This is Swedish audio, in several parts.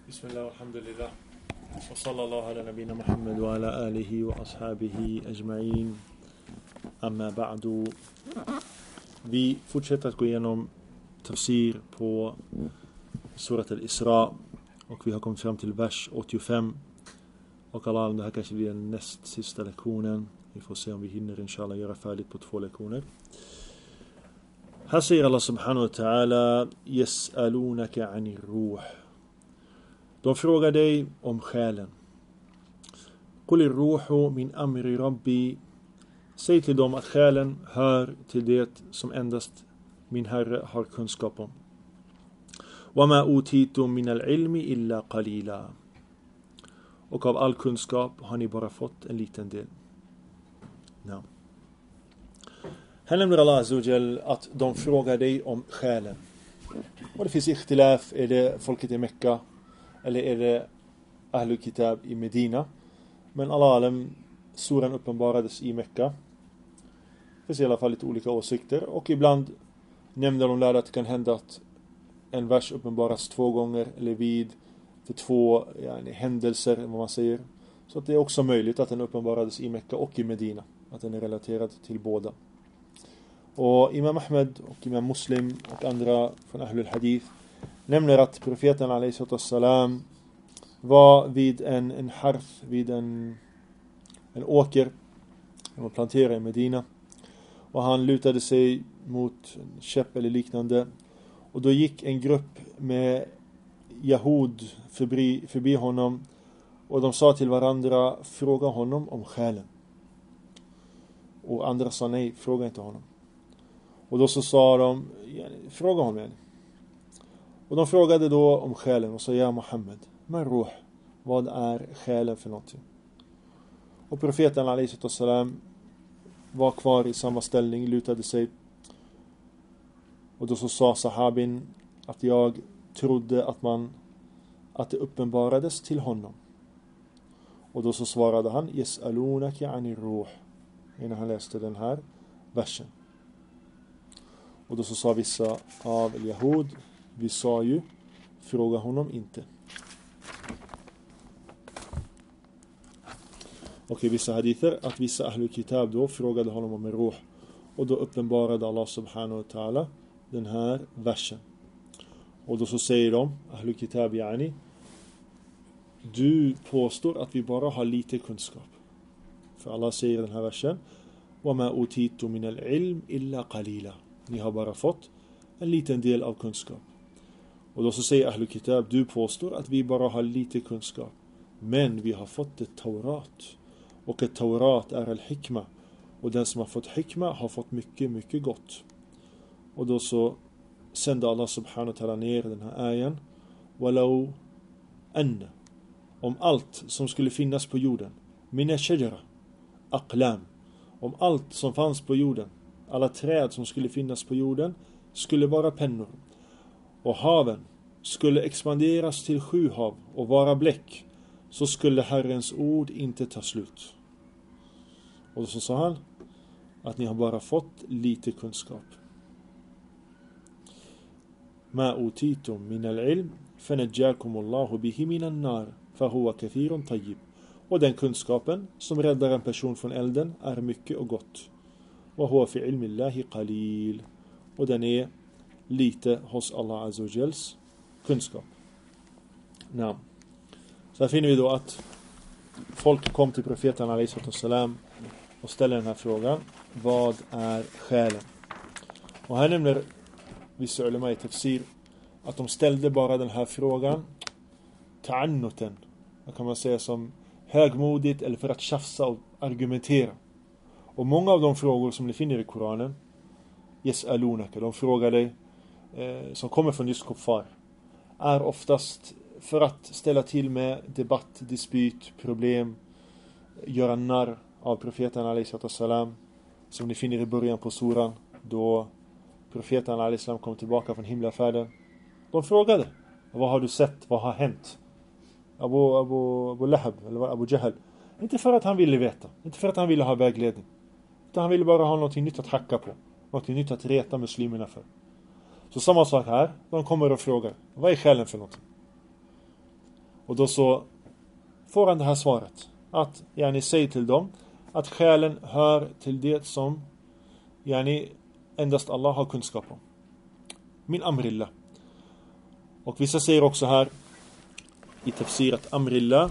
بسم الله والحمد لله وصلى الله على نبينا محمد وعلى آله وأصحابه أجمعين أما بعد. Vi fortsätter att gå igenom tafsir på surat al-Isra och vi har kommit fram till vers 85 och Allah, det här kanske blir den näst sista lektionen. Vi får se om vi hinner inshallah göra färdigt på 2 lektioner. Här säger Allah subhanahu wa ta'ala: Yes'alunaka 'anir ruh. De frågar dig om själen. Qulir ruhu min amri rabbi. Säg till dem att själen hör till det som endast min Herre har kunskap om. Wama utitum min al-ilmi illa qalila. Och av all kunskap har ni bara fått en liten del. No. Här nämner Allah Azza wa Jal att de frågar dig om själen. Och det finns ikhtilaf, är det folket i Mekka eller är det Ahlul Kitab i Medina? Men Allah alam, suran uppenbarades i Mekka. Det finns i alla fall lite olika åsikter. Och ibland nämner de lärare att det kan hända att en vers uppenbaras 2 gånger eller vid för 2 händelser, vad man säger. Så att det är också möjligt att den uppenbarades i Mekka och i Medina. Att den är relaterad till båda. Och Imam Ahmed och Imam Muslim och andra från Ahlul Hadith nämner att profeten a.s. var vid en harth, vid en åker som man planterade i Medina. Och han lutade sig mot en käpp eller liknande. Och då gick en grupp med Yahud förbi honom. Och de sa till varandra: fråga honom om själen. Och andra sa: nej, fråga inte honom. Och då så sa de: fråga honom. Och de frågade då om själen och sa: ja Muhammed, men ruh, vad är själen för någonting? Och profeten a.s. var kvar i samma ställning, lutade sig. Och då så sa sahabin att jag trodde att det uppenbarades till honom. Och då så svarade han: Yes'alunaka 'anir ruh, innan han läste den här versen. Och då så sa vissa av Yahud: vi sa ju, fråga honom inte. Och i vissa hadither att vissa Ahlul Kitab då frågade honom om ruh. Och då uppenbarade Allah subhanahu wa ta'ala den här versen. Och då så säger de, Ahlul Kitab yani, du påstår att vi bara har lite kunskap. För Allah säger i den här versen: Wama utitu min al-ilm illa qalila. Ni har bara fått en liten del av kunskap. Och då så säger Ahlul Kitab: du påstår att vi bara har lite kunskap. Men vi har fått ett Taurat. Och ett Taurat är al-hikma. Och den som har fått hikma har fått mycket, mycket gott. Och då så sände Allah subhanahu wa ta'ala ner den här ayan: Walau anna. Om allt som skulle finnas på jorden. Mina shajara. Aqlam. Om allt som fanns på jorden. Alla träd som skulle finnas på jorden skulle vara pennor. Och haven skulle expanderas till 7 hav och vara bläck, så skulle Herrens ord inte ta slut. Och så sa han att ni har bara fått lite kunskap. Ma utitum min al-ilm fanajjakum Allahu bihi min an-nar fahuwa kathirun tayyib. Och den kunskapen som räddar en person från elden är mycket och gott. Wa huwa fi ilmi Allahi qalil. Och den är lite hos Allah Azza wa Jals kunskap. Ja. Så här finner vi då att folk kom till profeten a.s. och ställer den här frågan: vad är själen? Och här nämner vissa ulema i tafsir att de ställde bara den här frågan ta'annutan, vad kan man säga, som högmodigt eller för att tjafsa och argumentera. Och många av de frågor som ni finner i Koranen, Yes'alunaka, de frågar dig som kommer från just kuffar, är oftast för att ställa till med debatt, dispyt, problem, göra narr av profeten a.s. som ni finner i början på suran, då profeten a.s. kom tillbaka från himlafärden. De frågade: vad har du sett? Vad har hänt? Abu Lahab eller Abu Jahl. Inte för att han ville veta, inte för att han ville ha vägledning, utan han ville bara ha något nytt att hacka på, något nytt att reta muslimerna för. Så samma sak här, de kommer och frågar: vad är själen för något? Och då så får han det här svaret. Att yani säg till dem att själen hör till det som yani endast Allah har kunskap om. Min amrillah. Och vissa säger också här i tafsir att amrillah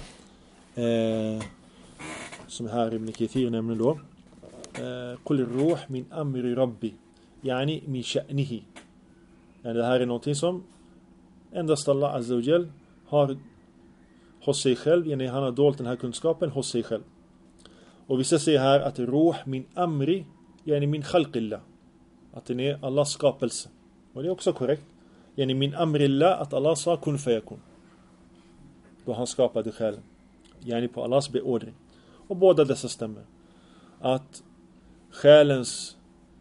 som här Ibn Kathir nämner då qul ruh min amri rabbi yani min sha'nihi. Yani det här är någonting som endast Allah Azza wa Jal har hos sig själv, yani han har dolt den här kunskapen hos sig själv. Och vissa säger här att ruh min amri yani min khalqillah, att den är Allahs skapelse. Och det är också korrekt. Yani min amrillah, att Allah sa kun fayakun. Då han skapade själen. Yani på Allahs beordring. Och båda dessa stämmer. Att själens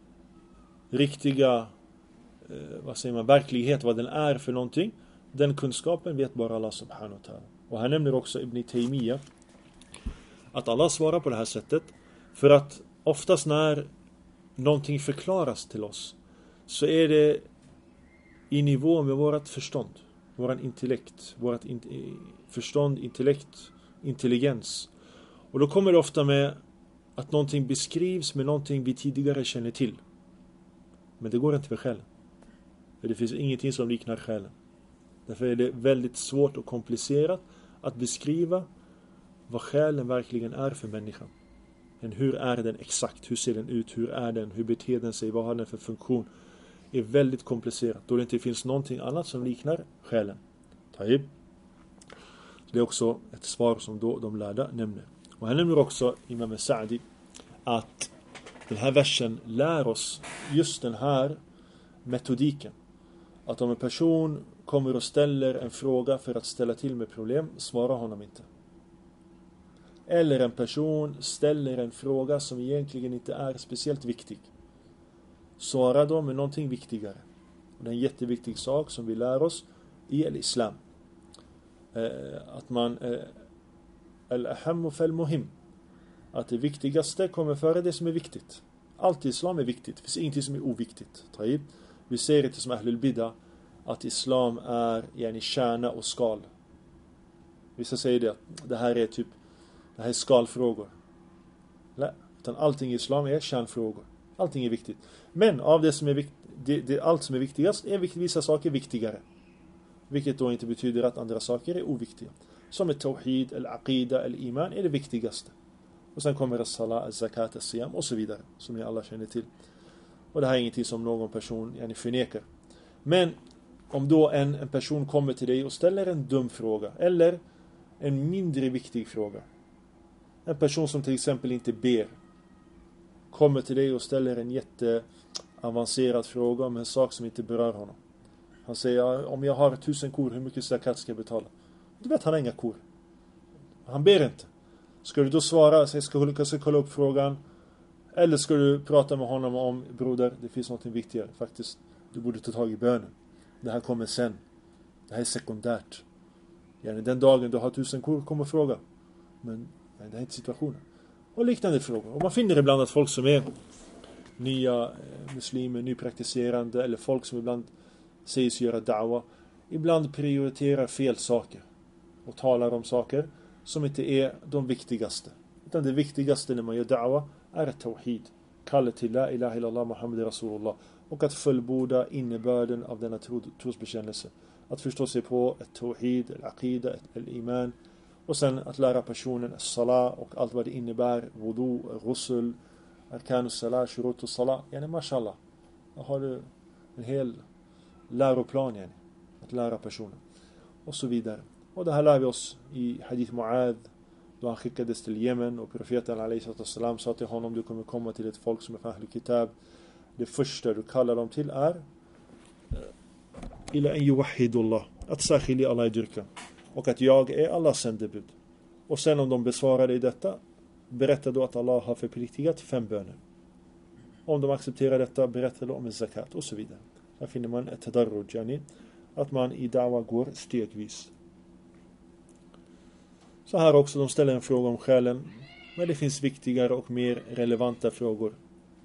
riktiga verklighet, vad den är för någonting, den kunskapen vet bara Allah subhanahu wa ta'ala. Och han nämner också Ibn Taymiyyah att Allah svarar på det här sättet för att oftast när någonting förklaras till oss så är det i nivå med vårat förstånd, våran intellekt, förstånd, intellekt, intelligens. Och då kommer det ofta med att någonting beskrivs med någonting vi tidigare känner till. Men det går inte för själen. För det finns ingenting som liknar själen. Därför är det väldigt svårt och komplicerat att beskriva vad själen verkligen är för människan. Men hur är den exakt? Hur ser den ut? Hur är den? Hur beter den sig? Vad har den för funktion? Det är väldigt komplicerat. Då det inte finns någonting annat som liknar själen. Taib. Det är också ett svar som då de lärda nämner. Och han nämner också Imam Sa'di att den här versen lär oss just den här metodiken. Att om en person kommer och ställer en fråga för att ställa till med problem, svara honom inte. Eller en person ställer en fråga som egentligen inte är speciellt viktig. Svara då med någonting viktigare. Och det är en jätteviktig sak som vi lär oss i al-Islam. Att man al-ahammu fal-muhim. Att det viktigaste kommer före det som är viktigt. Allt i Islam är viktigt. Det finns ingenting som är oviktigt. Vi ser inte som Ahlul Bidah att Islam är yani kärna och skal. Vissa säger det att det här är skalfrågor. Nej, utan allting i Islam är kärnfrågor. Allting är viktigt. Men av det som är allt som är viktigast är vissa saker viktigare. Vilket då inte betyder att andra saker är oviktiga. Som ett tawhid, al-aqida, al-iman är det viktigaste. Och sen kommer as-salat, az-zakat, as-siyam och så vidare. Som ni alla känner till. Och det här är ingenting som någon person förnekar. Men om då en person kommer till dig och ställer en dum fråga. Eller en mindre viktig fråga. En person som till exempel inte ber. Kommer till dig och ställer en jätteavancerad fråga om en sak som inte berör honom. Han säger, om jag har 1000 kor, hur mycket zakat ska jag betala? Du vet, han har inga kor. Han ber inte. Ska du då svara, ska jag kolla upp frågan? Eller ska du prata med honom om, broder, det finns något viktigare. Faktiskt, du borde ta tag i bönen. Det här kommer sen. Det här är sekundärt. Den dagen du har 1000 kor, kommer fråga. Men det här är inte situationen. Och liknande frågor. Och man finner ibland att folk som är nya muslimer, nypraktiserande, eller folk som ibland sägs göra da'wa, ibland prioriterar fel saker. Och talar om saker som inte är de viktigaste. Utan det viktigaste när man gör da'wa är ett tawhid. Kallet till la ilaha illallah Muhammad Rasulullah. Och att fullborda innebörden av denna trosbekännelse. Att förstå sig på ett tawhid, al-aqida, al-iman. Och sen att lära personen salat och allt vad det innebär. Wudu, rusul, arkanus salat, shurutus salat. Yani mashallah. Då har du en hel läroplan yani. Att lära personen. Och så vidare. Och det här lär vi oss i hadith Mu'adh. Då han skickades till Yemen och profeten a.s. sa till honom, du kommer komma till ett folk som är från Ahlul Kitab. Det första du kallar dem till är ila en yuwahhidullah. Att särskilja Allah i dyrkan. Och att jag är Allahs sändebud. Och sen om de besvarar dig detta, berätta då att Allah har förpliktigat 5 böner. Om de accepterar detta, berätta då om en zakat och så vidare. Här finner man ett tadarruj, yani att man i da'wa går stegvis. Så här också, de ställer en fråga om själen. Men det finns viktigare och mer relevanta frågor.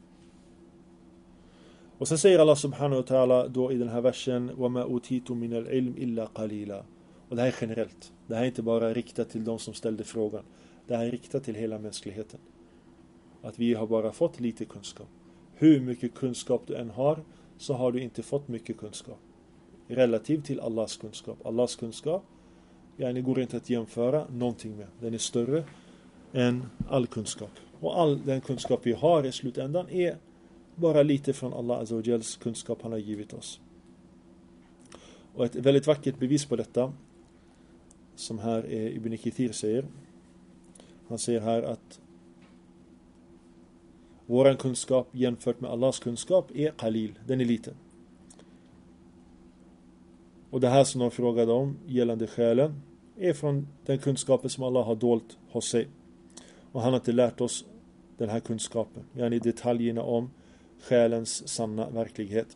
Och sen säger Allah subhanahu wa ta'ala då i den här versen وَمَا أُوتِيتُ مِنَ الْعِلْمِ إِلَّا قَلِيلًا. Och det här är generellt. Det här är inte bara riktat till de som ställde frågan. Det här är riktat till hela mänskligheten. Att vi har bara fått lite kunskap. Hur mycket kunskap du än har, så har du inte fått mycket kunskap. Relativt till Allahs kunskap. Allahs kunskap, det går inte att jämföra någonting med. Den är större än all kunskap. Och all den kunskap vi har i slutändan är bara lite från Allah Azza wa Jals kunskap han har givit oss. Och ett väldigt vackert bevis på detta, som här är Ibn Kathir säger. Han säger här att våran kunskap jämfört med Allahs kunskap är qalil, den är liten. Och det här som de frågade om gällande själen är från den kunskapen som Allah har dolt hos sig. Och han har inte lärt oss den här kunskapen, i detaljerna om själens sanna verklighet.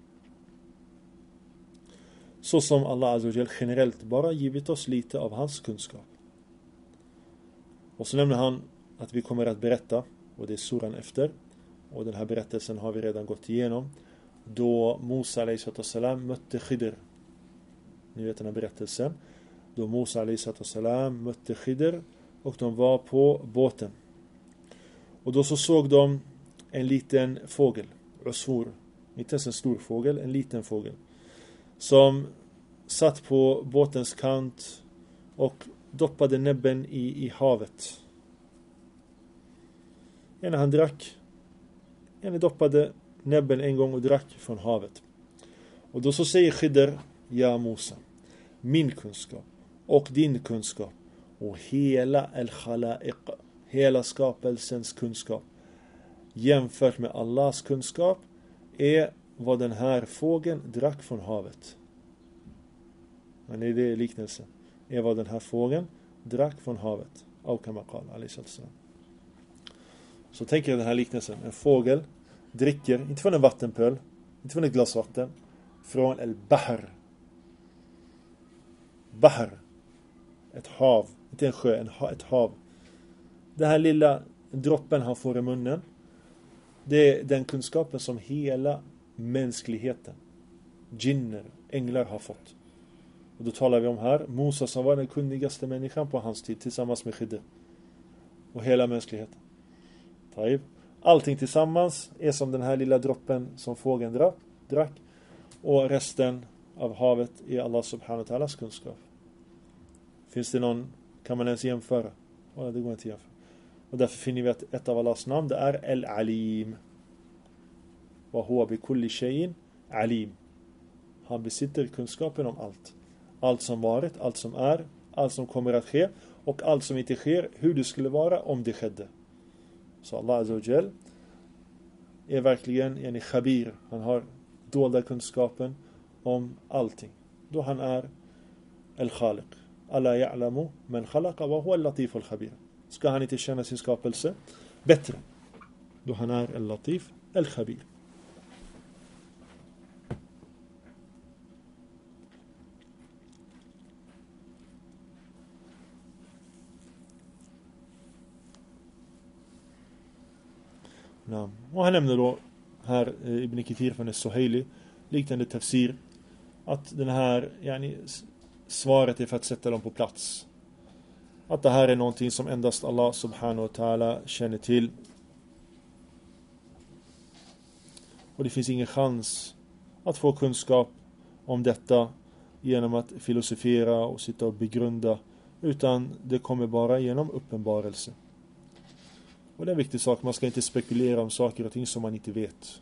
Så som Allah Azza wa Jal generellt bara givit oss lite av hans kunskap. Och så nämner han att vi kommer att berätta, och det är suran efter, och den här berättelsen har vi redan gått igenom, då Musa a.s. mötte Khidr. Ni vet den här berättelsen. Då Musa a.s. mötte Khidr och de var på båten. Och då så såg de en liten fågel, usfur, inte ens en stor fågel, en liten fågel, som satt på båtens kant och doppade näbben i havet. När han drack, doppade näbben en gång och drack från havet. Och då så säger Khidr, ja Musa, min kunskap och din kunskap och hela al-khalaiq, hela skapelsens kunskap jämfört med Allahs kunskap är vad den här fågeln drack från havet. Men det är liknelsen. Är vad den här fågeln drack från havet. Så tänker jag den här liknelsen. En fågel dricker, inte från en vattenpöl, inte från ett glas vatten, från al-bahr. Bahr. Ett hav. Inte en sjö, ett hav. Den här lilla droppen han får i munnen, det är den kunskapen som hela mänskligheten, djinner, änglar har fått. Och då talar vi om här Musa som var den kunnigaste människan på hans tid tillsammans med Khidr. Och hela mänskligheten. Allting tillsammans är som den här lilla droppen som fågeln drack. Och resten av havet är Allah subhanahu wa ta'alas kunskap. Finns det någon, kan man ens jämföra? Det går inte att jämföra. Och därför finner vi att ett av Allahs namn, det är Al-Alim. Wa huwa bi kulli shay'in alim. Han besitter kunskapen om allt. Allt som varit, allt som är, allt som kommer att ske och allt som inte sker, hur det skulle vara om det skedde. Så Allah Azza wa Jal är verkligen en khabir. Han har dolda kunskapen om allting. Då han är al-Khaliq. Alla ya'lamu man khalaqa wa huwa al-Latif al-Khabir. Ska han inte känna sin skapelse bättre? Då han är al-Latif al-Khabir. Och han nämner då här Ibn Kathir från Suhaili liknande tafsir att den här svaret är för att sätta dem på plats. Att det här är någonting som endast Allah subhanahu wa ta'ala känner till. Och det finns ingen chans att få kunskap om detta genom att filosofera och sitta och begrunda, utan det kommer bara genom uppenbarelse. Och det är en viktig sak, man ska inte spekulera om saker och ting som man inte vet.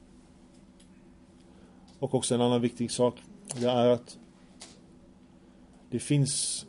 Och också en annan viktig sak, det är att det finns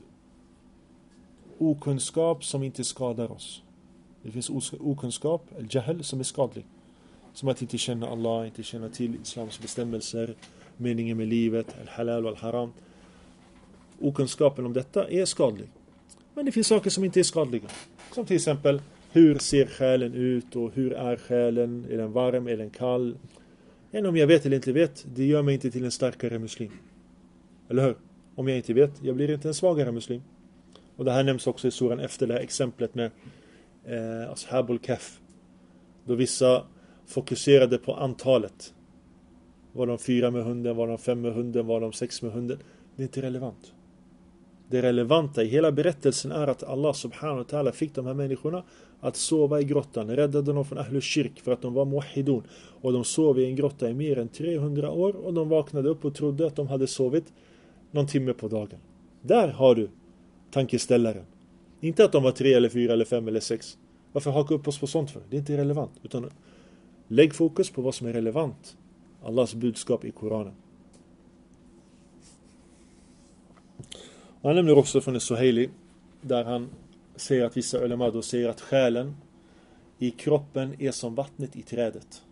okunskap som inte skadar oss. Det finns okunskap, al-jahl, som är skadlig. Som att inte känna Allah, inte känna till islams bestämmelser, meningen med livet, al-halal och al-haram. Okunskapen om detta är skadlig. Men det finns saker som inte är skadliga. Som till exempel, hur ser själen ut och hur är själen? Är den varm? Är den kall? Än om jag vet eller inte vet, det gör mig inte till en starkare muslim. Eller hur? Om jag inte vet, jag blir inte en svagare muslim. Och det här nämns också i suran efter det här exemplet med Ashabul Kahf. Då vissa fokuserade på antalet. Var de 4 med hunden, var de 5 med hunden, var de 6 med hunden? Det är inte relevant. Det relevanta i hela berättelsen är att Allah subhanahu wa ta'ala fick de här människorna att sova i grottan, räddade dem från Ahlul Shirk för att de var muwahhidun, och de sov i en grotta i mer än 300 år och de vaknade upp och trodde att de hade sovit någon timme på dagen. Där har du tankeställaren. Inte att de var 3 eller 4 eller 5 eller 6. Varför haka upp oss på sånt för? Det är inte relevant. Utan lägg fokus på vad som är relevant. Allahs budskap i Koranen. Han nämner också från Suhaili, där han säger att vissa ulema då säger att själen i kroppen är som vattnet i trädet.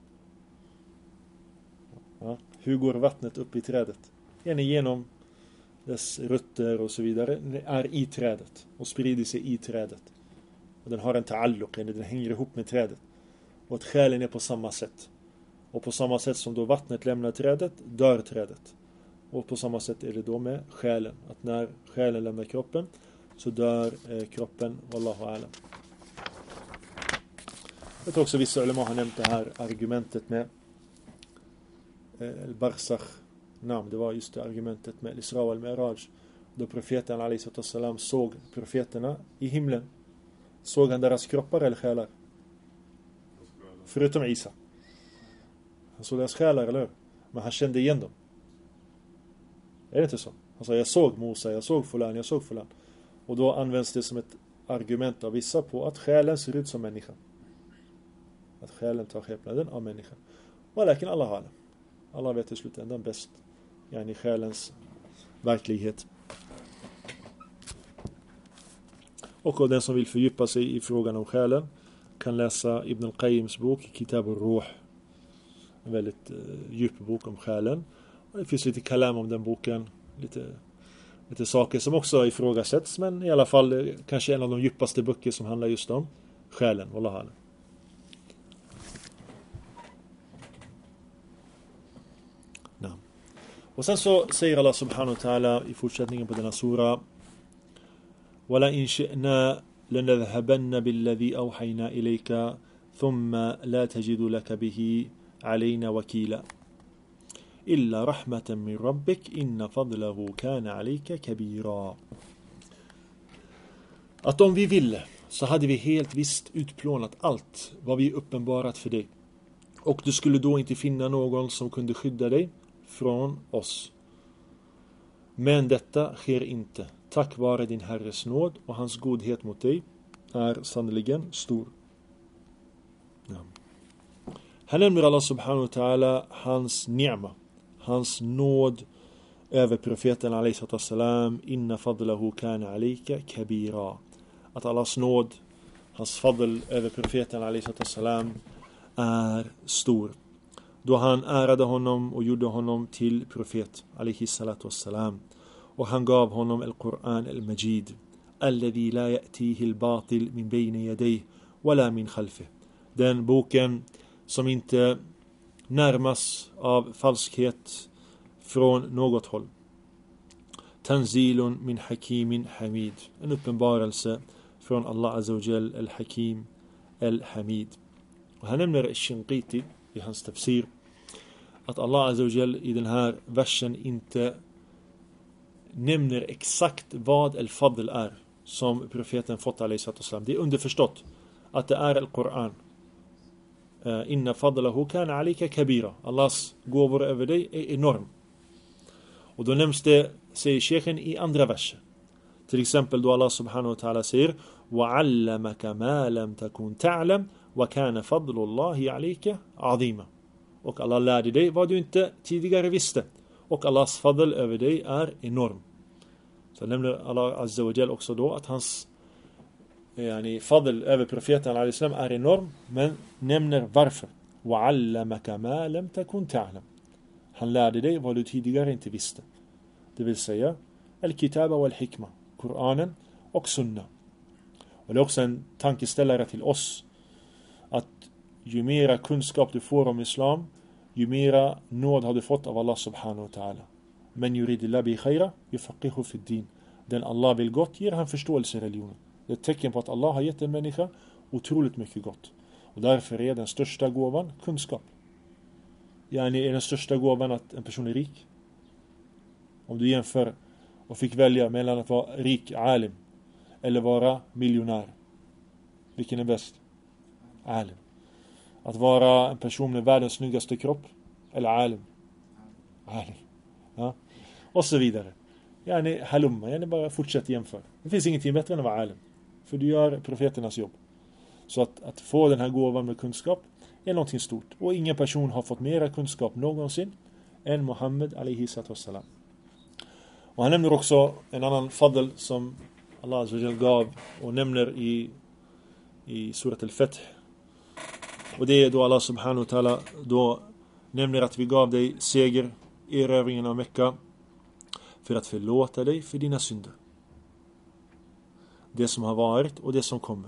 Ja, hur går vattnet upp i trädet? Genom dess rötter och så vidare. Den är i trädet och sprider sig i trädet. Och den har en ta'alluq, den hänger ihop med trädet. Och att själen är på samma sätt. Och på samma sätt som då vattnet lämnar trädet, dör trädet. Och på samma sätt är det då med själen. Att när själen lämnar kroppen så dör kroppen. Wallahu alam. Jag tror också vissa ulema har nämnt det här argumentet med al-Barzakh. Det var just det argumentet med Isra och al-Mi'raj. Då profeten a.s. såg profeterna i himlen. Såg han deras kroppar eller själar? Förutom Isa. Han såg deras själar, eller hur? Men han kände igen dem. Är det inte så? Han sa, jag såg Musa, jag såg fulan. Och då används det som ett argument av vissa på att själen ser ut som människan. Att själen tar skepnaden av människan. Och läken Allah har det. Allah vet i slutändan bäst. I själens verklighet. Och den som vill fördjupa sig i frågan om själen kan läsa Ibn al-Qayyims bok Kitab al-Ruh. En väldigt djup bok om själen. Och det finns lite kalam om den boken. Lite saker som också ifrågasätts, men i alla fall kanske en av de djupaste böcker som handlar just om själen. Wallahu alam. Och sen så säger Allah subhanahu wa ta'ala i fortsättningen på denna sura: وَلَا إِنْ شِئْنَا لَنَذْهَبَنَّ بِالَّذِي أَوْحَيْنَا إِلَيْكَ ثُمَّ لَا تَجِدُ لَكَ بِهِ عَلَيْنَا وَكِيلًا إِلَّا رَحْمَةً مِّن رَبِّكَ إِنَّ فَضْلَهُ كَانَ عَلَيْكَ كَبِيرًا. Att om vi ville så hade vi helt visst utplånat allt vad vi uppenbarat för dig. Och du skulle då inte finna någon som kunde skydda dig från oss. Men detta sker inte. Tack vare din Herres nåd och hans godhet mot dig är sannoliken stor. Ja. Här nämner Allah subhanahu wa ta'ala hans ni'ma, hans nåd över profeten a.s. Inna fadlahu kana alayka kabira. Att Allahs nåd, hans fadl över profeten a.s. är stor. Då han ärade honom och gjorde honom till profet a.s. Och han gav honom al-Quran al-Majid alladhi la ya'tihi al-batil min bayni yadayhi wala min khalfihi. Den boken som inte närmas av falskhet från något håll. Tanzilun min hakimin hamid. En uppenbarelse från Allah azza wa jal al-Hakim al-Hamid. Och han nämner al-Shinqiti i hans tafsir att Allah azza wa jal i den här versen inte nämner exakt vad al-Fadl är som profeten fått a.s. Det är underförstått att det är al-Quran. Inna fadlahu kana alika kabira. Allahs gåvor över dig är enorm. Och då nämns det, säger Sheikhen, i andra verser. Till exempel då Allah subhanahu wa ta'ala säger وَعَلَّمَكَ مَا لَمْ تَكُنْ تَعْلَمْ وَكَانَ فَضْلُ اللَّهِ عَلَيْكَ عَظِيمًا. Och Allah lärde dig vad du inte tidigare visste. Och Allahs fadl över dig är enorm. Så nämner Allah azza wa jal också då att hans fadl över profeten a.s. är enorm, men nämner varför. وَعَلَّمَكَ مَا لَمْ تَكُنْ تَعْلَمْ. Han lärde dig vad du tidigare inte visste. Det vill säga al-kitaba wal-hikma, Koranen och sunna. Och det är också en tankeställare till oss att ju mera kunskap du får om islam, ju mera nåd har du fått av Allah subhanahu wa ta'ala. Men yuridillah bi khaira yufaqihu fi din. Den Allah vill gott ger han förståelse i religionen. Det är ett tecken på att Allah har gett en människa otroligt mycket gott. Och därför är den största gåvan kunskap. Är den största gåvan att en person är rik? Om du jämför och fick välja mellan att vara rik alim eller vara miljonär, vilken är bäst? Alim. Att vara en person med världens snyggaste kropp eller alim? Alim. Ja. Och så vidare. Yani halumma, yani bara fortsätt jämföra. Det finns ingenting bättre än att vara alim. För du gör profeternas jobb. Så att få den här gåvan med kunskap är någonting stort. Och ingen person har fått mera kunskap någonsin än Muhammed alaihi wassalam. Och han nämner också en annan fadl som Allah azza wa jalla gav och nämner i surat al-Fath. Och det är då Allah subhanahu wa ta'ala då nämner att vi gav dig seger i erövringen av Mekka för att förlåta dig för dina synder. Det som har varit och det som kommer.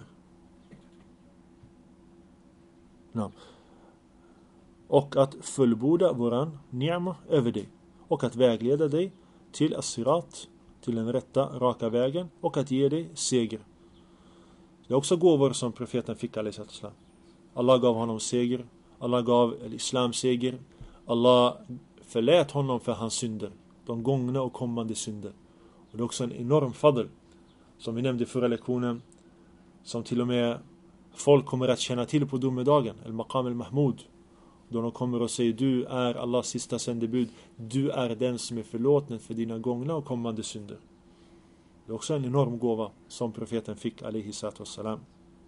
Ja. Och att fullborda våran ni'ma över dig. Och att vägleda dig till as-sirat, till den rätta, raka vägen. Och att ge dig seger. Det är också gåvor som profeten fick alaihi sallam. Allah gav honom seger. Allah gav islam seger. Allah förlät honom för hans synder. De gångna och kommande synder. Och det är också en enorm fadl. Som vi nämnde i förra lektionen. Som till och med folk kommer att känna till på domedagen. Al-Maqam al-Mahmud. Då de kommer och säger: du är Allahs sista sändebud. Du är den som är förlåten för dina gångna och kommande synder. Det är också en enorm gåva som profeten fick alaihi wassalam.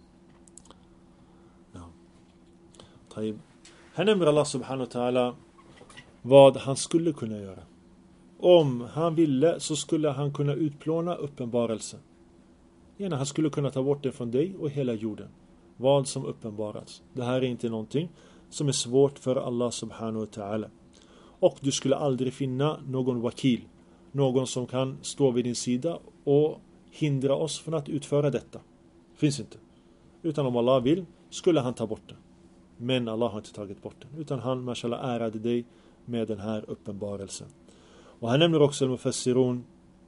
Ja. Här nämner Allah subhanahu wa ta'ala vad han skulle kunna göra. Om han ville så skulle han kunna utplåna uppenbarelsen. Gärna han skulle kunna ta bort det från dig och hela jorden. Vad som uppenbarats. Det här är inte någonting som är svårt för Allah subhanahu wa ta'ala. Och du skulle aldrig finna någon wakil. Någon som kan stå vid din sida och hindra oss från att utföra detta. Finns inte. Utan om Allah vill skulle han ta bort det. Men Allah har inte tagit bort den. Utan han, mashallah, ärade dig med den här uppenbarelsen. Och han nämner också al-Mufassirun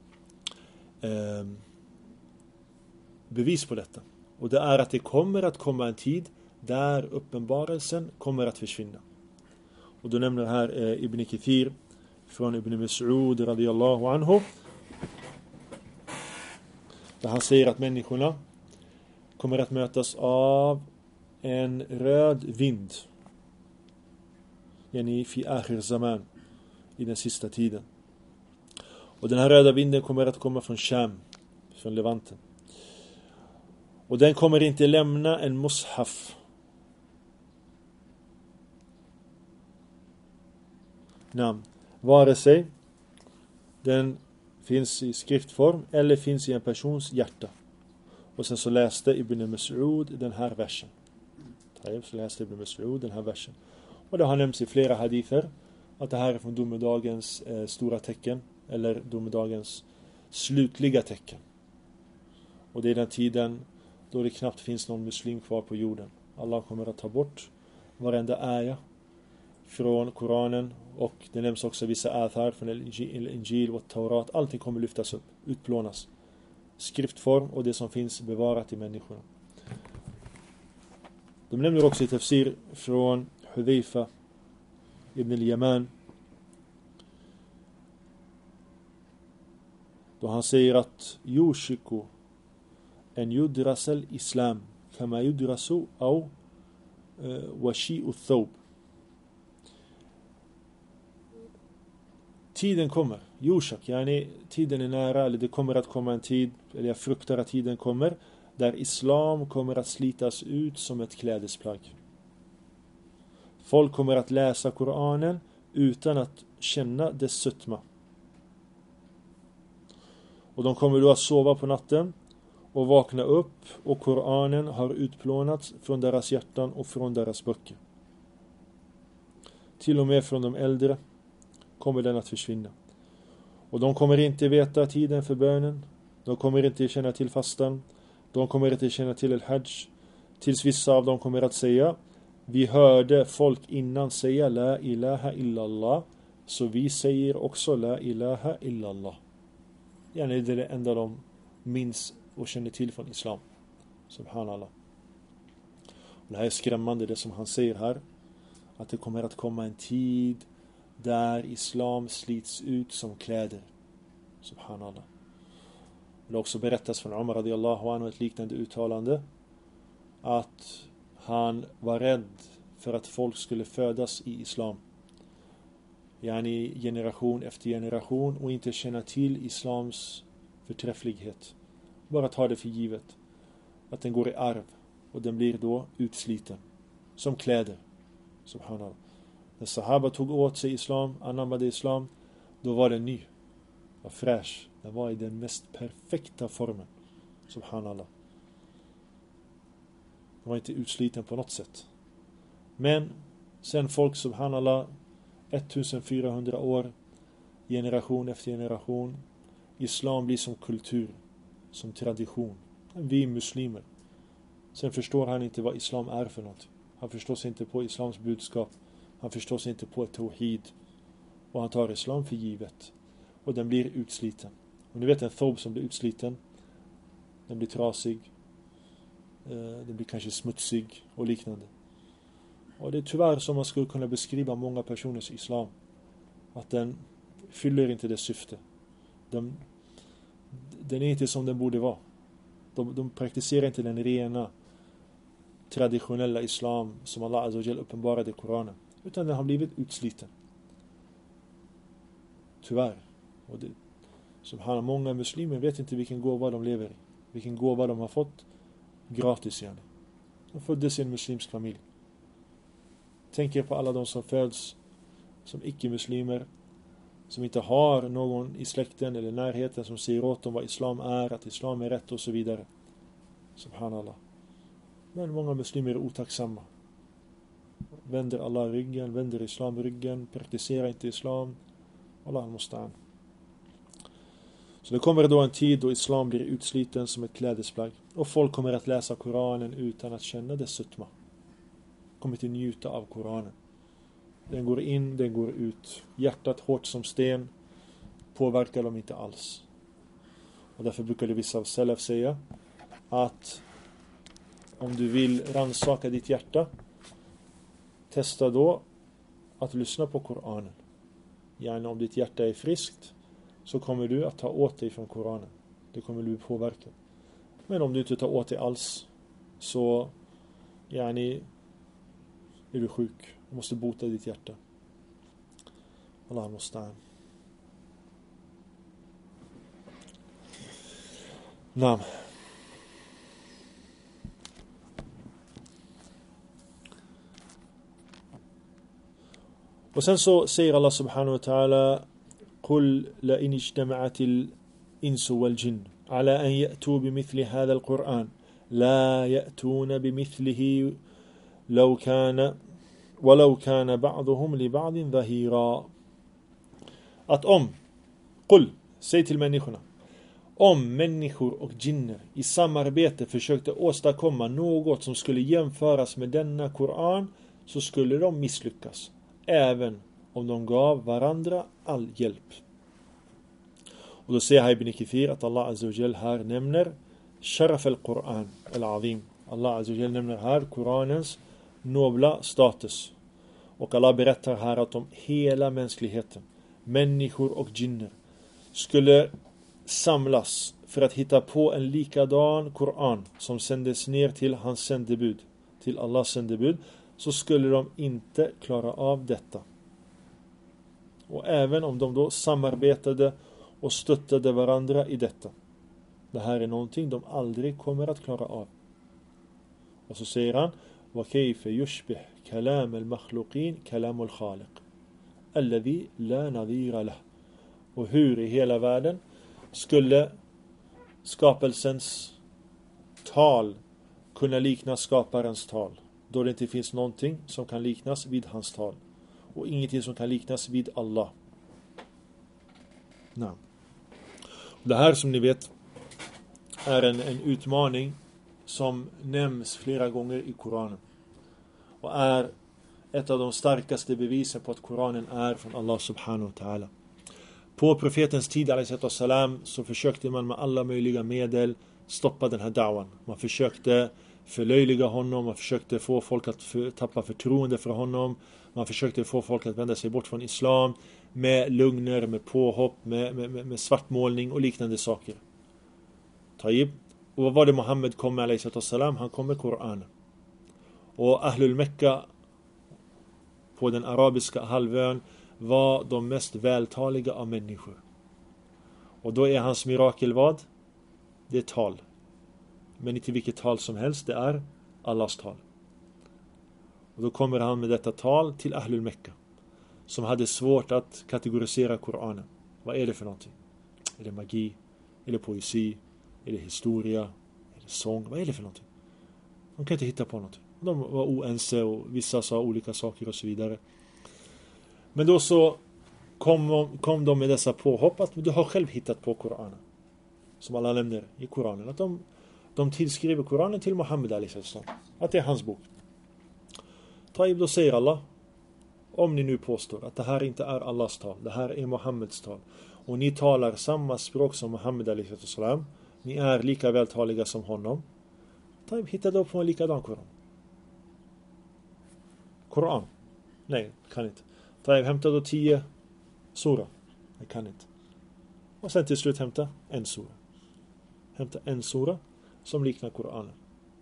bevis på detta. Och det är att det kommer att komma en tid där uppenbarelsen kommer att försvinna. Och då nämner här Ibn Kathir från Ibn Mas'ud radiyallahu anhu. Där han säger att människorna kommer att mötas av en röd vind. Yani fi akhir zaman. I den sista tiden. Och den här röda vinden kommer att komma från Sham. Från Levanten. Och den kommer inte lämna en mushaf. Namn. Vare sig den finns i skriftform eller finns i en persons hjärta. Och sen så läste Ibn Mas'ud den här versen. Så läste Ibn Mas'ud den här versen. Och det har nämnts i flera hadither att det här är från domedagens stora tecken. Eller domedagens slutliga tecken. Och det är den tiden då det knappt finns någon muslim kvar på jorden. Allah kommer att ta bort varenda ayah från Koranen. Och det nämns också vissa athar från Injil och Taurat. Allting kommer lyftas upp, utplånas. Skriftform och det som finns bevarat i människorna. De nämner också i tafsir från Hudhayfa ibn al-Yaman. Då han säger att yushiku en yudrasal islam kama yudrasu au washi'u thawb. Tiden kommer, yushak, yani tiden är nära, eller det kommer att komma en tid, eller jag fruktar att tiden kommer, där islam kommer att slitas ut som ett klädesplagg. Folk kommer att läsa Koranen utan att känna dess sötma. Och de kommer då att sova på natten och vakna upp och Koranen har utplånats från deras hjärtan och från deras böcker. Till och med från de äldre kommer den att försvinna. Och de kommer inte veta tiden för bönen. De kommer inte känna till fastan. De kommer inte känna till al-hajj. Tills vissa av dem kommer att säga: vi hörde folk innan säga la ilaha illallah, så vi säger också la ilaha illallah. Yani det är det enda de minns och känner till från islam. Subhanallah. Och det här är skrämmande, det som han säger här. Att det kommer att komma en tid där islam slits ut som kläder. Subhanallah. Det också berättas från Umar radiyallahu anhu ett liknande uttalande, att han var rädd för att folk skulle födas i islam, yani generation efter generation, och inte känna till islams förträfflighet, bara ta det för givet att den går i arv och den blir då utsliten som kläder. Subhanallah. När sahaba tog åt sig islam, anammade islam, då var den ny, var fräsch, den var i den mest perfekta formen. Subhanallah. Den var inte utsliten på något sätt. Men sen folk, subhanallah, 1400 år, generation efter generation, islam blir som kultur, som tradition. Vi är muslimer. Sen förstår han inte vad islam är för något. Han förstår sig inte på islams budskap. Han förstår sig inte på tawhid. Och han tar islam för givet. Och den blir utsliten. Och ni vet en thob som blir utsliten, den blir trasig, den blir kanske smutsig och liknande. Och det är tyvärr som man skulle kunna beskriva många personers islam, att den fyller inte det syfte. Den är inte som den borde vara. De praktiserar inte den rena traditionella islam som Allah Azza wa Jal uppenbarade i Koranen, utan den har blivit utsliten. Tyvärr. Och det, subhanallah, många muslimer vet inte vilken gåva de lever i, vilken gåva de har fått gratis igen. De föddes i en muslimsk familj. Tänker på alla de som föds som icke-muslimer, som inte har någon i släkten eller närheten som säger åt dem vad islam är, att islam är rätt och så vidare. Subhanallah. Men många muslimer är otacksamma. Vänder Allah ryggen, vänder islam ryggen, praktiserar inte islam. Allah al-Musta'an. Så det kommer då en tid då islam blir utsliten som ett klädesplagg. Och folk kommer att läsa Koranen utan att känna dess sutma. Kommer inte njuta av Koranen. Den går in, den går ut. Hjärtat hårt som sten påverkar dem inte alls. Och därför brukade vissa av salaf säga att om du vill ransaka ditt hjärta, testa då att lyssna på Koranen. Yani om ditt hjärta är friskt, så kommer du att ta åt dig från Koranen. Det kommer du påverka. Men om du inte tar åt dig alls, så yani är du sjuk. Du måste bota ditt hjärta. Allah musta'an. Naam. Och sen så säger Allah subhanahu wa ta'ala: قل لئن اجتمعت الإنس والجن على أن يأتوا بمثل هذا القرآن لا يأتون بمثله ولو كان بعضهم لبعض ظهيرا. Att om, قل, säg till människorna, om människor och jinner i samarbete försökte åstadkomma något som skulle jämföras med denna Koran, så skulle de misslyckas, även om de gav varandra all hjälp. Och då säger Ibn Kathir att Allah Azza wa Jal här nämner Sharaf al-Quran al-Azim. Allah Azza wa Jal nämner här Koranens nobla status. Och Allah berättar här att om hela mänskligheten, människor och jinner, skulle samlas för att hitta på en likadan Koran som sändes ner till hans sändebud, till Allahs sändebud, så skulle de inte klara av detta. Och även om de då samarbetade och stöttade varandra i detta, det här är någonting de aldrig kommer att klara av. Och så säger han: وَكَيْفَ يُشْبِهْ كَلَامَ الْمَخْلُقِينَ كَلَامُ الْخَالِقِ الَّذِي لَا نَظِيرَ لَهُ. Och hur i hela världen skulle skapelsens tal kunna likna skaparens tal, då det inte finns någonting som kan liknas vid hans tal och ingenting som kan liknas vid Allah. Nej. Det här, som ni vet, är en utmaning som nämns flera gånger i Koranen och är ett av de starkaste bevisen på att Koranen är från Allah subhanahu wa ta'ala. På profetens tid salam, så försökte man med alla möjliga medel stoppa den här da'wan. Man försökte förlöjliga honom, man försökte få folk att tappa förtroende för honom, man försökte få folk att vända sig bort från islam. med lugner, med påhopp, med svartmålning och liknande saker. Taib. Och vad var det Muhammed kom med, alayhi salam? Han kom med Koran. Och Ahlul Mekka på den arabiska halvön var de mest vältaliga av människor. Och då är hans mirakel vad? Det är tal. Men inte vilket tal som helst, det är Allahs tal. Och då kommer han med detta tal till Ahlul Mekka, som hade svårt att kategorisera Koranen. Vad är det för någonting? Är det magi? Är det poesi? Är det historia? Är det sång? Vad är det för någonting? De kan inte hitta på någonting. De var oense och vissa sa olika saker och så vidare. Men då så kom de med dessa påhopp att du har själv hittat på Koranen. Som alla nämner i Koranen. Att de tillskriver Koranen till Muhammed alayhi salam. Att det är hans bok. Taib, då säger Allah, om ni nu påstår att det här inte är Allahs tal, det här är Muhammeds tal, och ni talar samma språk som Muhammed alayhi salam, ni är lika vältaliga som honom, Taib, hitta då på en likadan Koran. Nej, kan inte. Taib, hämta då 10 sura. Jag kan inte. Och sen till slut hämta en sura. Hämta en sura som liknar Koranen.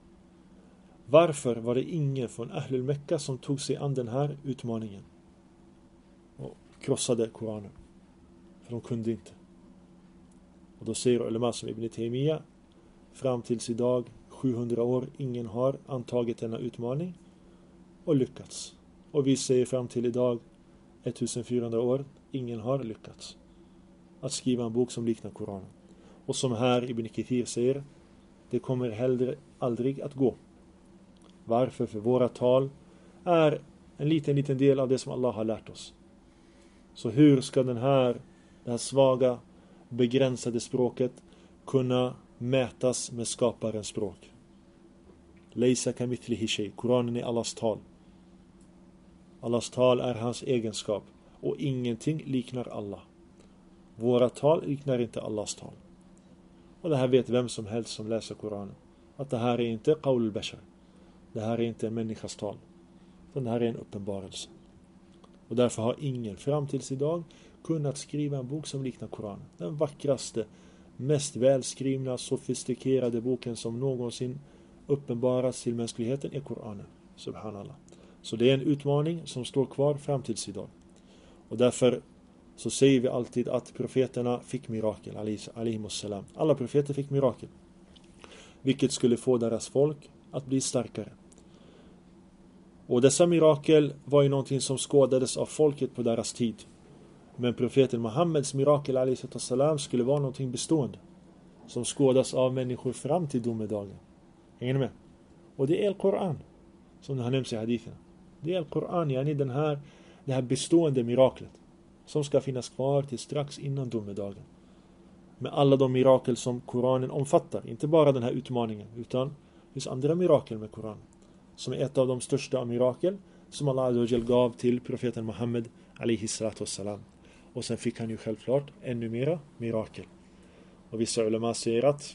Varför var det ingen från Ahlul Mekka som tog sig an den här utmaningen och krossade Koranen? För de kunde inte. Och då säger ulema som Ibn Taymiyyah, fram tills idag 700 år, ingen har antagit denna utmaning och lyckats. Och vi säger fram till idag 1400 år, ingen har lyckats att skriva en bok som liknar Koranen. Och som här Ibn Kathir säger, det kommer heller aldrig att gå. Varför? För våra tal är en liten del av det som Allah har lärt oss. Så hur ska det här svaga, begränsade språket kunna mätas med skaparens språk? Laysa kamithlihi shay. Koranen är Allahs tal. Allahs tal är hans egenskap. Och ingenting liknar Allah. Våra tal liknar inte Allahs tal. Och det här vet vem som helst som läser Koranen. Att det här är inte qawl al-bashar. Det här är inte en människas tal. Utan det här är en uppenbarelse. Och därför har ingen fram tills idag kunnat skriva en bok som liknar Koranen. Den vackraste, mest välskrivna, sofistikerade boken som någonsin uppenbaras till mänskligheten är Koranen. Subhanallah. Så det är en utmaning som står kvar fram tills idag. Och därför så säger vi alltid att profeterna fick mirakel. Alayhimussalam. Alla profeter fick mirakel. Vilket skulle få deras folk att bli starkare. Och dessa mirakel var ju någonting som skådades av folket på deras tid. Men profeten Muhammeds mirakel alayhi skulle vara någonting bestående. Som skådas av människor fram till domedagen. Hänger ni med? Och det är Al-Quran. Som det har nämnts i haditherna. Det är Al-Quran, yani det här bestående miraklet. Som ska finnas kvar till strax innan domedagen. Med alla de mirakel som Koranen omfattar. Inte bara den här utmaningen. Utan det finns andra mirakel med Koranen. Som är ett av de största av mirakel. Som Allah Azza wa Jal gav till profeten Muhammed alayhi salatu wassalam. Och sen fick han ju självklart ännu mera mirakel. Och vissa ulema säger att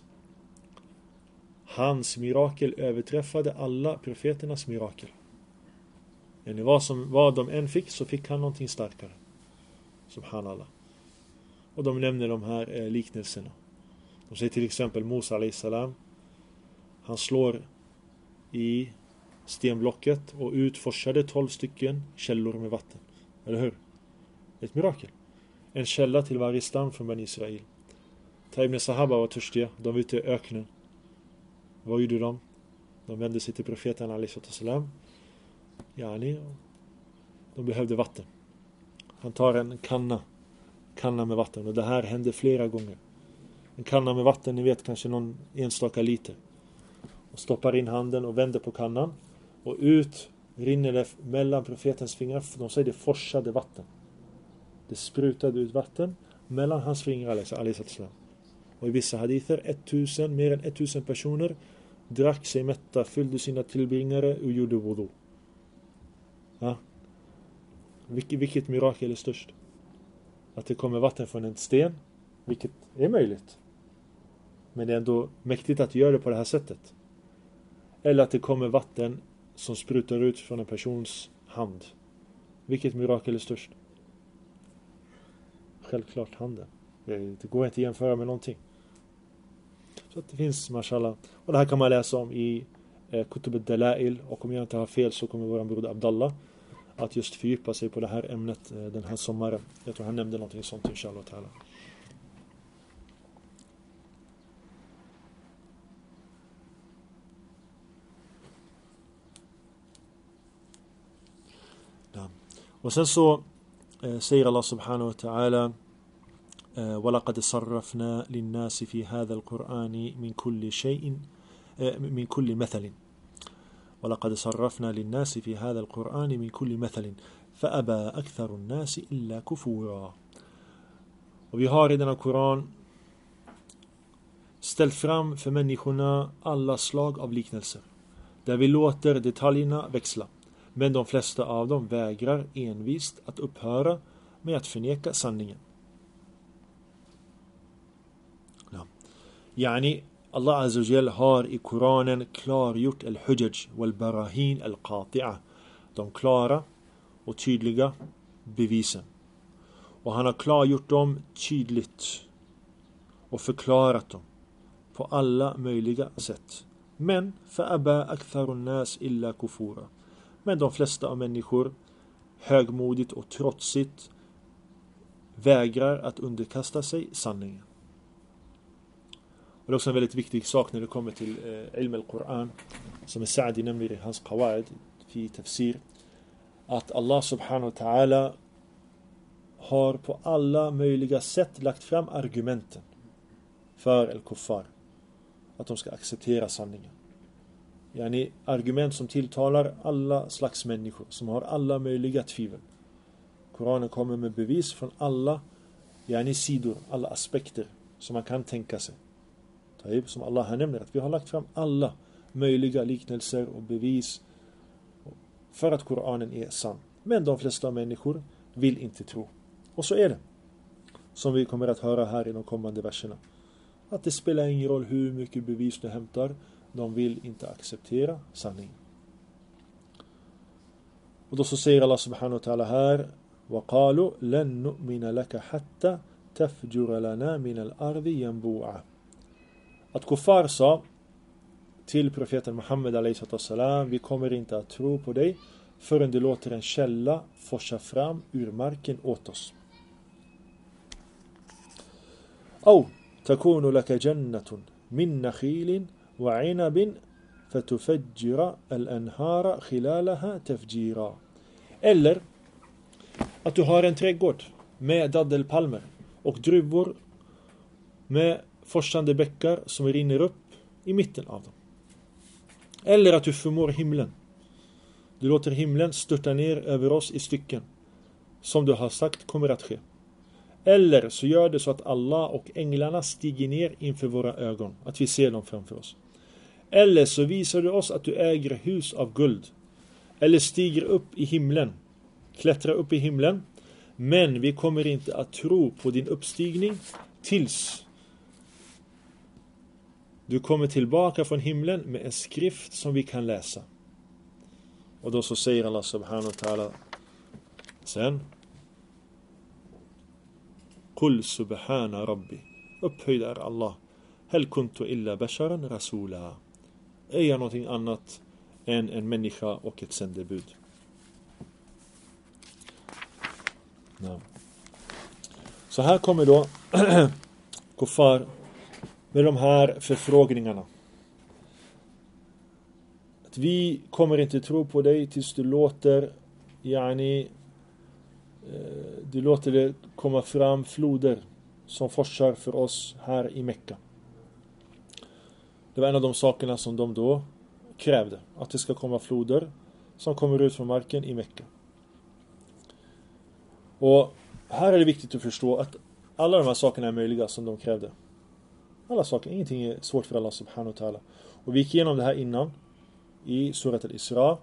hans mirakel överträffade alla profeternas mirakel. Men vad de än fick så fick han någonting starkare. Subhanallah. Och de nämner de här liknelserna. De säger till exempel Musa alayhi salam. Han slår i stenblocket och utforsade 12 stycken källor med vatten. Eller hur? Ett mirakel. En källa till varje stam från Ben Israel. Ibn Sahaba var törstiga. De var ute i öknen. Vad gjorde de? De vände sig till profeten alayhi salam. Yani, de behövde vatten. Han tar en kanna med vatten. Och det här hände flera gånger. En kanna med vatten, ni vet kanske någon enstaka liter. Och stoppar in handen och vänder på kannan. Och ut rinner det mellan profetens fingrar. De säger det forsade vatten. Det sprutade ut vatten mellan hans fingrar. Och i vissa hadither mer än 1000 personer drack sig mätta, fyllde sina tillbringare och gjorde wudu. Ja. Vilket mirakel är störst? Att det kommer vatten från en sten, vilket är möjligt. Men det är ändå mäktigt att göra det på det här sättet. Eller att det kommer vatten som sprutar ut från en persons hand. Vilket mirakel är störst? självklart handen. Det går inte att jämföra med någonting. Så att det finns, mashallah. Och det här kan man läsa om i Kutub al-Dalail. Och om jag inte har fel så kommer vår broder Abdallah att just fördjupa sig på det här ämnet den här sommaren. Jag tror han nämnde någonting sånt, inshallah ta'ala. Och sen så säger Allah subhanahu wa ta'ala وَلَقَدْ صَرَّفْنَا لِلنَّاسِ فِي هَذَا الْقُرْآنِ مِنْ كُلِّ شَيْءٍ مِنْ كُلِّ مَثَلٍ وَلَقَدْ صَرَّفْنَا لِلنَّاسِ فِي هَذَا الْقُرْآنِ مِنْ كُلِّ مَثَلٍ فَأَبَى أَكْثَرُ النَّاسِ إِلَّا كُفُورًا. Och vi har i denna Koran ställt fram för människorna alla slag av liknelser, där vi låter detaljerna växla. Men de flesta av dem vägrar envist att upphöra med att förneka sanningen. Yani Allah Azza wa Jal har i Koranen klargjort al-hujaj wal-barahin al-qati'a, de klara och tydliga bevisen. Och han har klargjort dem tydligt och förklarat dem på alla möjliga sätt. Men fa'aba aktharun nas illa kufura. Men de flesta av människor högmodigt och trotsigt vägrar att underkasta sig sanningen. Och det är också en väldigt viktig sak när det kommer till ilm al-Quran, som är Sa'di nämner i hans qawaid i tafsir, att Allah subhanahu wa ta'ala har på alla möjliga sätt lagt fram argumenten för al-kuffar, att de ska acceptera sanningen. Yani argument som tilltalar alla slags människor som har alla möjliga tvivel. Koranen kommer med bevis från alla sidor, alla aspekter som man kan tänka sig. Som Allah här nämner, att vi har lagt fram alla möjliga liknelser och bevis för att Koranen är sann. Men de flesta människor vill inte tro. Och så är det, som vi kommer att höra här i de kommande verserna, att det spelar ingen roll hur mycket bevis du hämtar, de vill inte acceptera sanningen. Och då så säger Allah subhanahu wa ta'ala här: وَقَالُوا لَنْ نُؤْمِنَ لَكَ حَتَّى تَفْجُرَ لَنَا مِنَ الْأَرْضِ يَنْبُوعًا. Att kuffar sa till profeten Muhammed a.s. vi kommer inte att tro på dig förrän du låter en källa forsa fram ur marken åt oss. أو تكون لك جنة من نخيل وعنب فتفجر الأنهار خلالها تفجيرا. Eller att du har en trädgård med daddelpalmer och druvor med forsande bäckar som rinner upp i mitten av dem. Eller att du förmår himlen. Du låter himlen störta ner över oss i stycken, som du har sagt kommer att ske. Eller så gör det så att Allah och änglarna stiger ner inför våra ögon, att vi ser dem framför oss. Eller så visar du oss att du äger hus av guld. Eller stiger upp i himlen, klättrar upp i himlen, men vi kommer inte att tro på din uppstigning tills du kommer tillbaka från himlen med en skrift som vi kan läsa. Och då så säger Allah subhanahu wa ta'ala sen: Qul subhana rabbi, upphöjd är Allah, hel kuntu illa basharan rasula. Är jag någonting annat än en människa och ett sändebud? Ja. Så här kommer då kuffar med de här förfrågningarna. Att vi kommer inte tro på dig tills du låter du låter det komma fram floder som forsar för oss här i Mekka. Det var en av de sakerna som de då krävde, att det ska komma floder som kommer ut från marken i Mekka. Och här är det viktigt att förstå att alla de här sakerna är möjliga som de krävde. Alla saker, ingenting är svårt för Allah subhanahu wa ta'ala. Och vi gick igenom det här innan i surat al-Isra,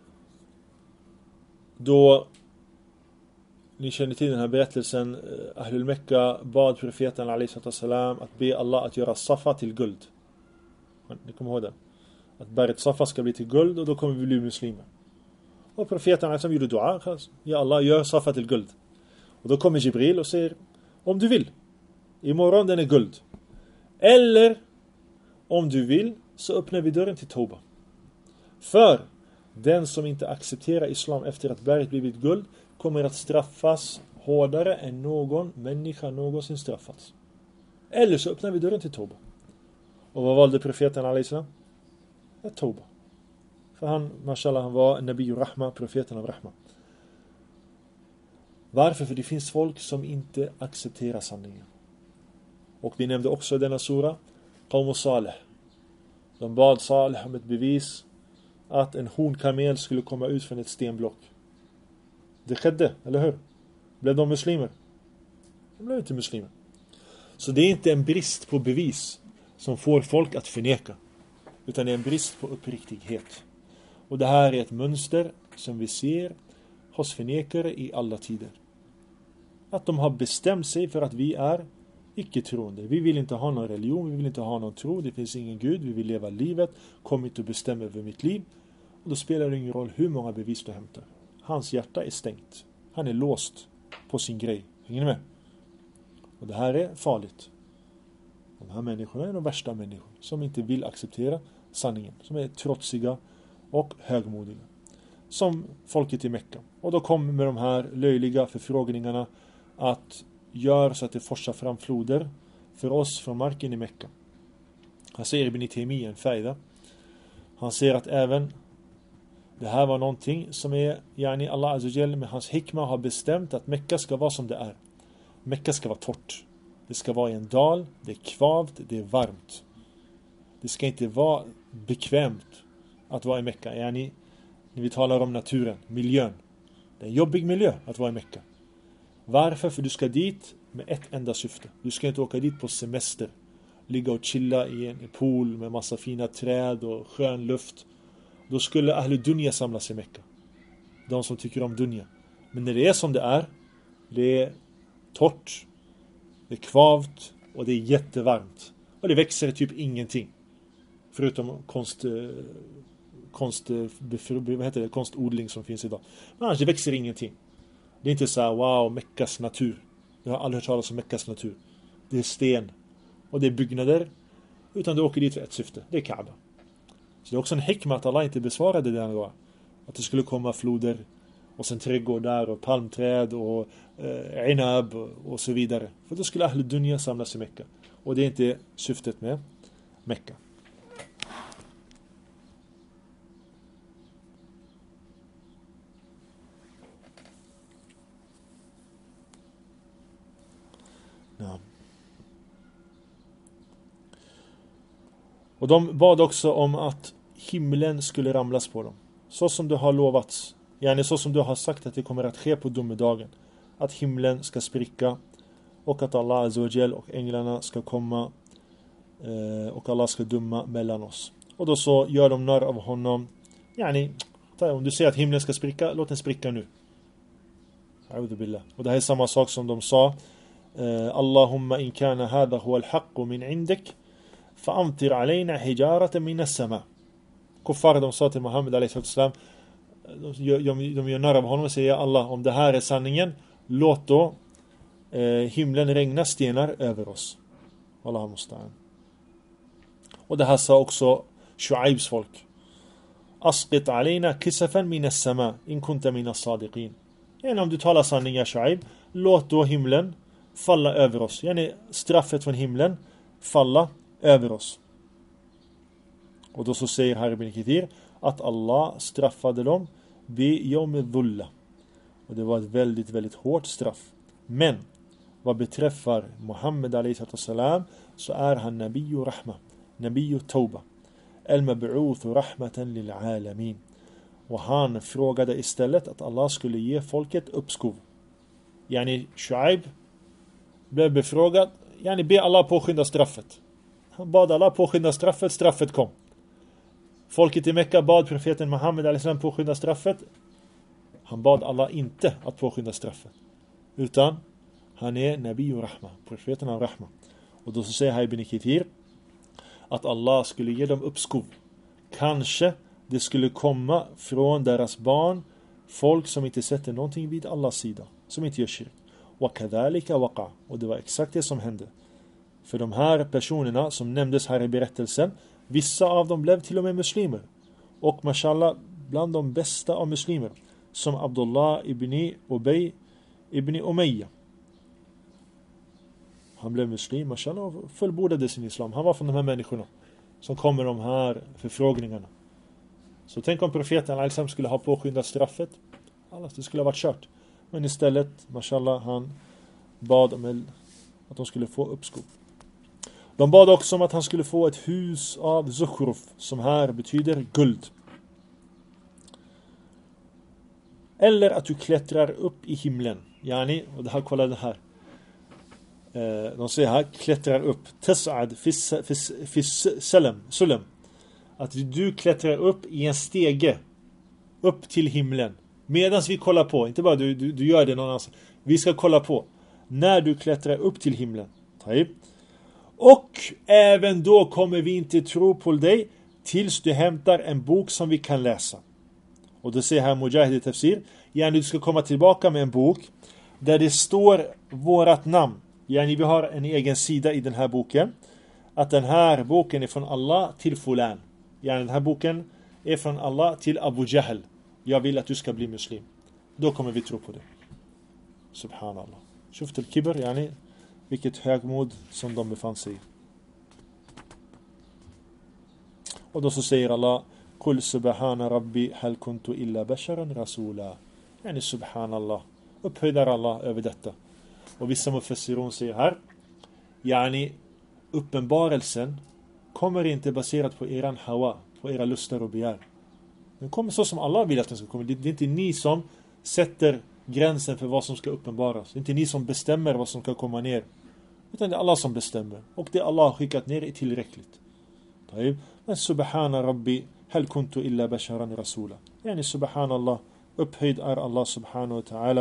då ni känner till den här berättelsen. Ahlul Mekka bad profeten a.s. att be Allah att göra Safa till guld. Ni kommer ihåg det? Att berget Safa ska bli till guld och då kommer vi bli muslimer. Och profeten a.s. gjorde dua: ja Allah, gör Safa till guld. Och då kommer Jibril och säger: Om du vill. Imorgon den är guld. Eller om du vill så öppnar vi dörren till Toba. För den som inte accepterar islam efter att berget blivit guld kommer att straffas hårdare än någon människa någonsin straffats. Eller så öppnar vi dörren till Toba. Och vad valde profeten alaihissalam? Toba. För han, mashallah, han var Nabi Rahma, profeten av Rahma. Varför? För det finns folk som inte accepterar sanningen. Och vi nämnde också i denna sura Qawm Saleh. De bad Saleh om ett bevis att en hornkamel skulle komma ut från ett stenblock. Det skedde, eller hur? Blev de muslimer? De blev inte muslimer. Så det är inte en brist på bevis som får folk att förneka, utan det är en brist på uppriktighet. Och det här är ett mönster som vi ser hos förnekare i alla tider. Att de har bestämt sig för att vi är icke-troende. Vi vill inte ha någon religion, vi vill inte ha någon tro, det finns ingen Gud, vi vill leva livet, kom inte att bestämma över mitt liv. Och då spelar det ingen roll hur många bevis du hämtar. Hans hjärta är stängt. Han är låst på sin grej. Hänger ni med? Och det här är farligt. De här människorna är de värsta människor som inte vill acceptera sanningen. Som är trotsiga och högmodiga. Som folket i Mekka. Och då kommer med de här löjliga förfrågningarna att göra så att det forsar fram floder för oss från marken i Mekka. Han säger Ibn Taymiyyah, en fäida. Han säger att även det här var någonting som är, yani Allah Azza wa Jalla med hans hikma har bestämt att Mekka ska vara som det är. Mekka ska vara torrt. Det ska vara i en dal, det är kvavt, det är varmt. Det ska inte vara bekvämt att vara i Mekka. Yani, när vi talar om naturen, miljön. Det är en jobbig miljö att vara i Mekka. Varför? För du ska dit med ett enda syfte. Du ska inte åka dit på semester. Ligga och chilla i en pool med massa fina träd och skön luft. Då skulle Ahlu Dunya samlas i Mekka. De som tycker om Dunya. Men när det är som det är torrt, det är kvavt och det är jättevarmt. Och det växer typ ingenting. Förutom konstodling som finns idag. Men annars det växer ingenting. Det är inte så här, wow, Mekkas natur. Jag har aldrig hört talas om Mekkas natur. Det är sten och det är byggnader. Utan du åker dit för ett syfte. Det är Kaaba. Så det är också en hikma att Allah inte besvarade det då. Att det skulle komma floder och sen trädgård där och palmträd och inab och så vidare. För då skulle Ahlu Dunya samlas i Mekka. Och det är inte syftet med Mekka. Ja. Och de bad också om att himlen skulle ramlas på dem. Så som det har lovats. Yani så som du har sagt att det kommer att ske på domedagen. Att himlen ska spricka. Och att Allah Azza wa Jal och änglarna ska komma. Och Allah ska döma mellan oss. Och då så gör de narr av honom. Yani, om du säger att himlen ska spricka, låt den spricka nu. A'udhu billah. Och det här är samma sak som de sa. Allahumma in kana hadha huwa al-haqqu min indik. فأمطر علينا حجارة من السماء. Kuffar, de sa till Muhammed a.s. De gör narr av honom och säger Allah, om det här är sanningen, låt då himlen regna stenar över oss. Allah musta'an. Och det här sa också Shu'aibs folk. Asqit alayna kisafan min as-sama in kunta min as-sadiqin. Yani om du talar sanning, ya Shu'aib, låt då himlen falla över oss. Yani straffet från himlen falla över oss. Och då så säger här Ibn Kathir att Allah straffade dem bi yawm dhulla. Och det var ett väldigt, väldigt hårt straff. Men vad beträffar Muhammed a.s. så är han Nabiyu Rahma, Nabiyu Tawba, al-mab'uth rahmatan lil alamin. Och han frågade istället att Allah skulle ge folket uppskov. Yani Shu'aib blev befrågad, yani be Allah påskynda straffet. Han bad Allah påskynda straffet, straffet kom. Folket i Mekka bad profeten Muhammed a.s. påskynda straffet. Han bad Allah inte att påskynda straffet. Utan han är Nabi och Rahma, profeten av Rahma. Och då så säger här Ibn Kathir att Allah skulle ge dem uppskov. Kanske det skulle komma från deras barn folk som inte sätter någonting vid Allahs sida. Som inte gör shirk. وَكَذَلِكَ وَقَعَ. Och det var exakt det som hände. För de här personerna som nämndes här i berättelsen, vissa av dem blev till och med muslimer. Och mashallah, bland de bästa av muslimer, som Abdullah ibn Ubay ibn Umayya. Han blev muslim, mashallah, och fullbordade sin islam. Han var från de här människorna som kommer de här förfrågningarna. Så tänk om profeten al-Islam skulle ha påskyndat straffet. Det skulle ha varit kört. Men istället, mashallah, han bad om att de skulle få uppskov. De bad också om att han skulle få ett hus av zukhruf, som här betyder guld. Eller att du klättrar upp i himlen. Yani, och det här, kolla det här. De säger här, klättrar upp. Tas'ad fi sulam. Att du klättrar upp i en stege upp till himlen. Medan vi kollar på, inte bara du gör det någon annanstans. Vi ska kolla på när du klättrar upp till himlen. Och även då kommer vi inte tro på dig tills du hämtar en bok som vi kan läsa. Och det säger här Mujahid i tafsir. Du ska komma tillbaka med en bok där det står vårat namn. Vi har en egen sida i den här boken. Att den här boken är från Allah till fulan. Den här boken är från Allah till Abu Jahl. Jag vill att du ska bli muslim. Då kommer vi tro på det. Subhanallah. Shuft al-kibr, vilket högmod som de befann sig i. Och då så säger Allah: Kul subhana rabbi hal kuntu illa basharan rasula. Subhanallah. Upphöjdar Allah över detta. Och vissa mufassirun säger här, uppenbarelsen kommer inte baserat på eran hawa, på era lustar och begär. Den kommer så som Allah vill att den ska komma. Det är inte ni som sätter gränsen för vad som ska uppenbaras. Det är inte ni som bestämmer vad som ska komma ner. Utan det är Allah som bestämmer. Och det Allah har skickat ner är tillräckligt. Men subhana rabbi hal kuntu illa basharan rasula. Subhanallah. Upphöjd är Allah subhanahu wa ta'ala.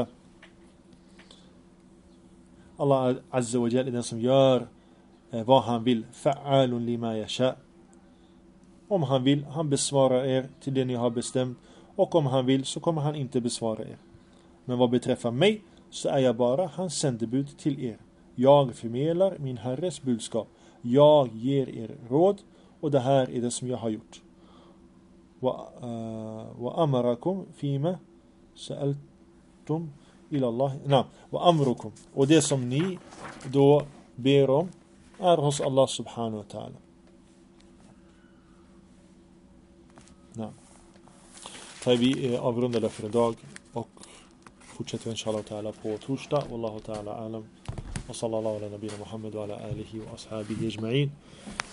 Allah azza wa jalla är den som gör vad han vill. Fa'alun lima yasha. Om han vill, han besvarar er till det ni har bestämt. Och om han vill så kommer han inte besvara er. Men vad beträffar mig så är jag bara hans sändebud till er. Jag förmedlar min herres budskap. Jag ger er råd. Och det här är det som jag har gjort. Wa amarakum fima sa'altum ila Allah. Wa amrukum. Och det som ni då ber om är hos Allah subhanahu wa ta'ala. Vi avrundar för idag och fortsätter inshallah ta'ala på torsdag. Wallahu ta'ala alam. Wa sallallahu ala nabina Muhammad wa ala alihi wa ashabihi ajma'in.